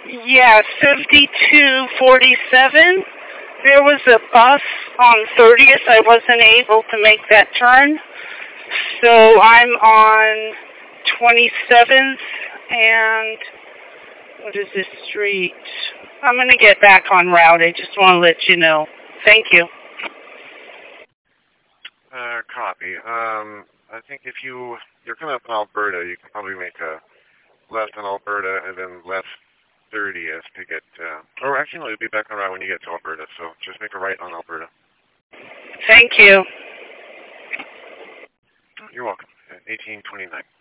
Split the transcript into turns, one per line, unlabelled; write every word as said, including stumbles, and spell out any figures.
Yeah, fifty-two forty-seven. There was a bus on thirtieth. I wasn't able to make that turn. So I'm on twenty-seventh and what is this street? I'm going to get back on route. I just want to let you know. Thank you.
Uh, copy. Um, I think if you, you're coming up in Alberta, you can probably make a left on Alberta and then left thirtieth to get, uh, or actually no, you'll be back on route when you get to Alberta, so just make a right on Alberta.
Thank you.
You're welcome. eighteen twenty-nine.